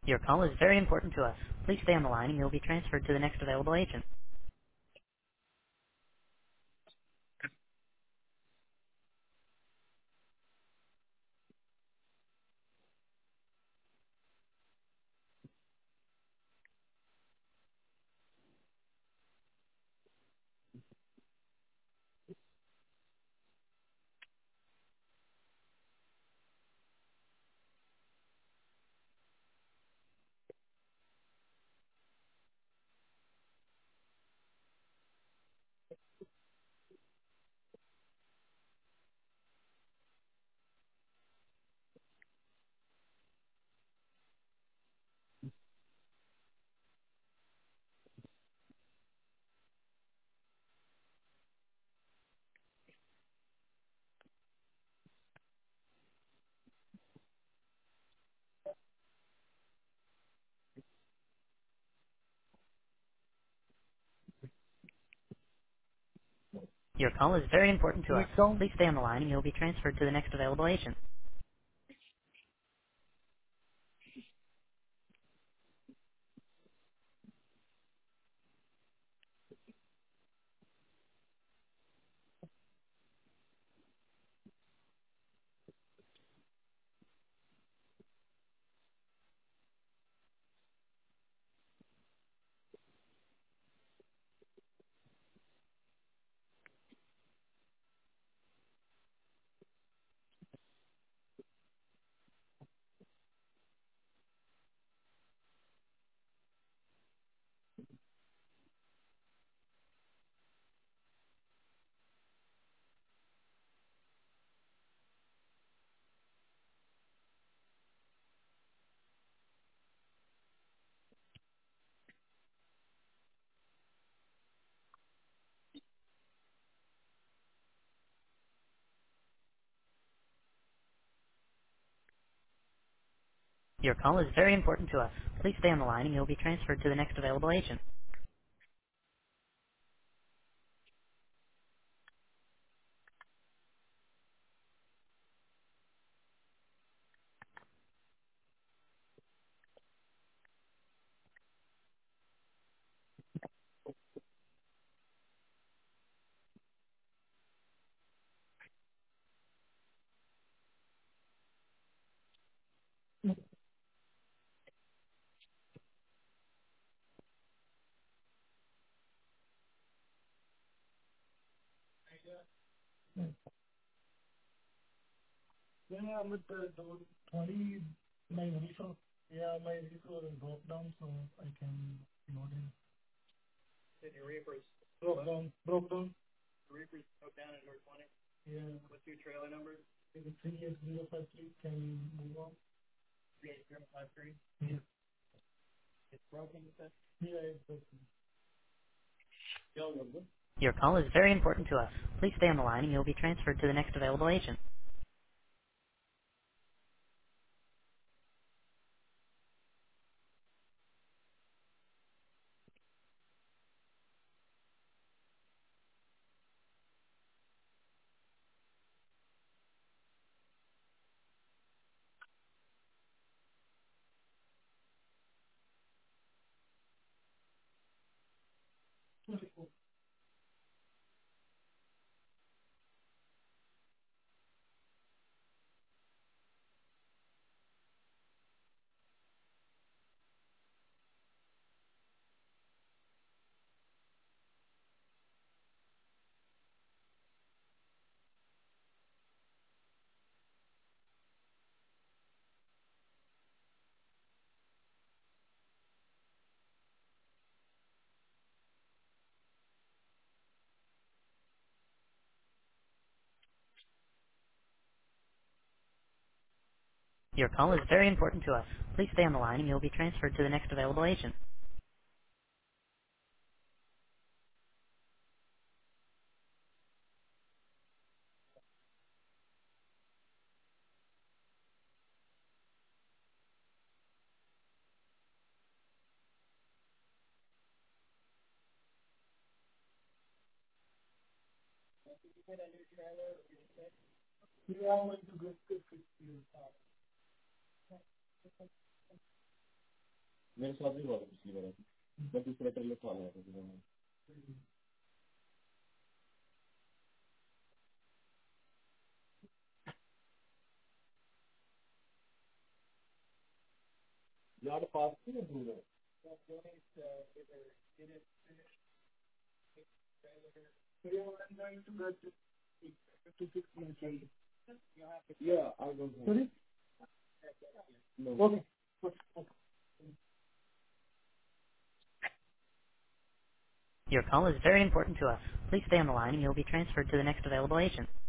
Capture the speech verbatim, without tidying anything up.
Your call is very important to us. Please stay on the line and you'll be transferred to the next available agent. Your call is very important to us. Which song? Please stay on the line and you'll be transferred to the next available agent. Your call is very important to us. Please stay on the line and you'll be transferred to the next available agent. Yeah, I'm with the the twenty, my resource, yeah, my resource broke down, so I can load in. Did your Reapers broke down? Broke down. The Reapers broke down at North twenty? Yeah. What's your trailer number? It's three eight zero five three. Can you move on? three eight zero five three? Yeah. It's broken, you said? Yeah, it's broken. Y'all remember? Your call is very important to us. Please stay on the line and you'll be transferred to the next available agent. Your call is very important to us. Please stay on the line and you'll be transferred to the next available agent. Yeah, I'm going to go to fifty. मेरे साथ भी हुआ था पिछली बार बस इस letter लिखवा लिया था यार पास नहीं है दूर है Yeah, I will. Sorry? No. Okay. Your call is very important to us. Please stay on the line and you'll be transferred to the next available agent.